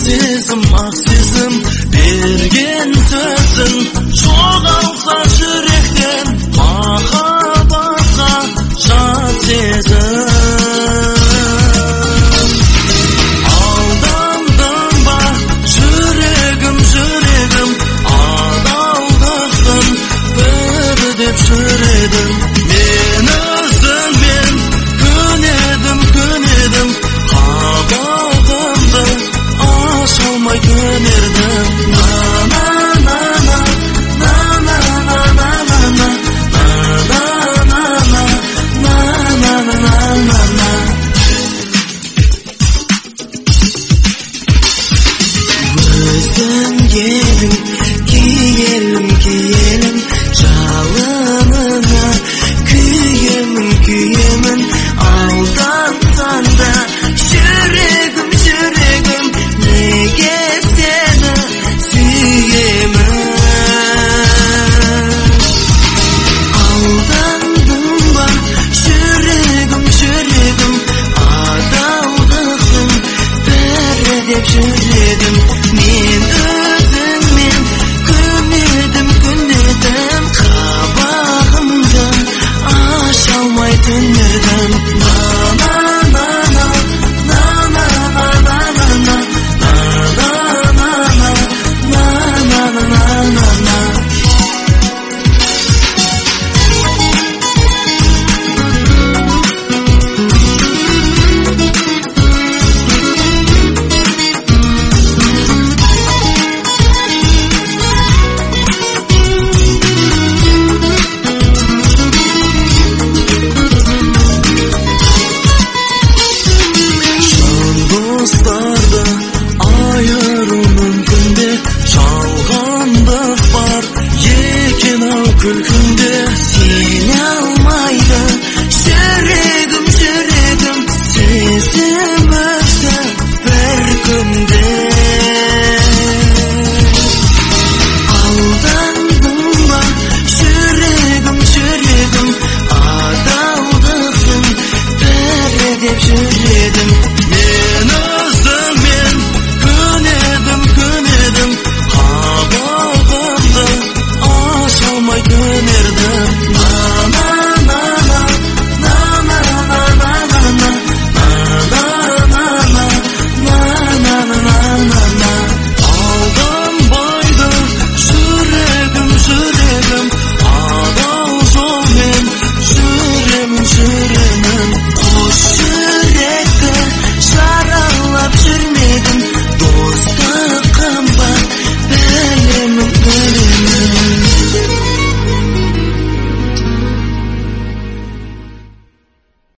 сезім берген сөзің жоғалса жүректен махаббатқа жат сезім. Алдандың ба жүрегім адалдықтың бірі деп жүредім. Мен өзіңмен көнедім қабағымды аша алмай көнердім. Өзің елің киелім жалынына күйемін алдансан да жүрегім неге сені сүйемін. Алдандың ба жүрегім адалдықтың бәрі деп жүредім. Мен